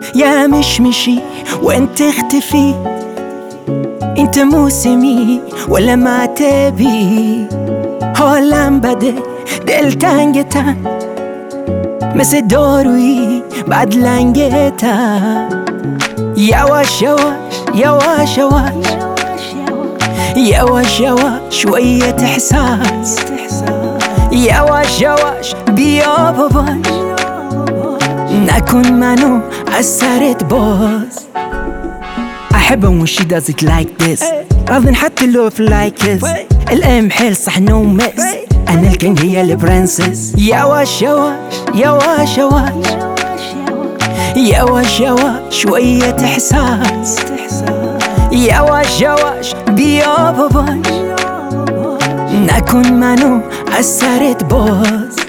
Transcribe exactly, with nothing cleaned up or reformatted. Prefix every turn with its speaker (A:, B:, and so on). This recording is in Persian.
A: يا مشمشي وين تختفي؟ انت موسمي ولا ما تبي؟ هولم بده دلتنجتا مثل دارویی بعد لنگتا. یواش یواش یواش یواش یواش یواش شوية احساس. یواش یواش بیا باباش نکن منو اثرت باز. احبها when she does it like this راضي نحط له في لايكس. الام حيل صح نو ميكس انا الكينج هي البرنسس. يواش يواش يواش يواش يواش يواش شوية احساس. يواش يواش بیا باباش نکن منو اثرت باز.